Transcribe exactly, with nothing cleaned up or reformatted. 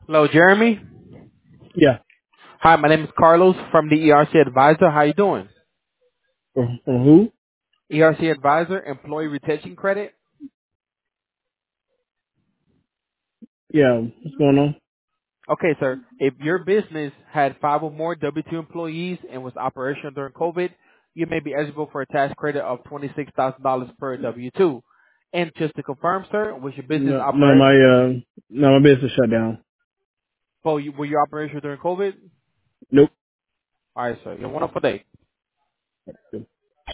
Hello, Jeremy. Yeah. Hi, my name is Carlos from the E R C Advisor. How you doing? From, from who? E R C Advisor, Employee Retention Credit. Yeah. What's going on? Okay, sir. If your business had five or more W two employees and was operational during COVID, you may be eligible for a tax credit of twenty-six thousand dollars per W two. And just to confirm, sir, was your business No, no, operate? my uh, no, my business shut down. Oh, you, were you operational during COVID? Nope. All right, sir. You have one up for day.